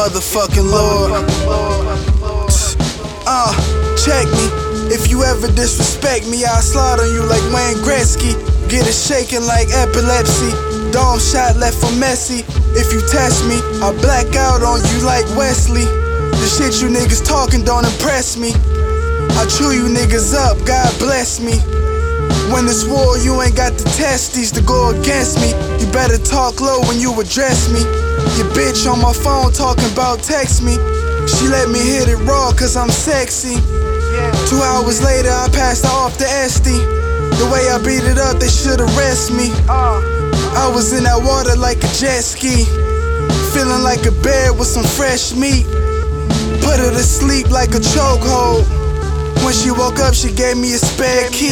motherfucking Lord. Check me. If you ever disrespect me, I'll slide on you like Wayne Gretzky. Get it shaking like epilepsy. Dome shot left for Messi. If you test me, I'll black out on you like Wesley. The shit you niggas talking don't impress me. I chew you niggas up, God bless me. When it's war, you ain't got the testes to go against me. You better talk low when you address me. Your bitch on my phone talking about text me. She let me hit it raw cause I'm sexy. 2 hours later I passed her off to SD. The way I beat it up, they should arrest me. I was in that water like a jet ski, feeling like a bear with some fresh meat. Put her to sleep like a chokehold. When she woke up, she gave me a spare key.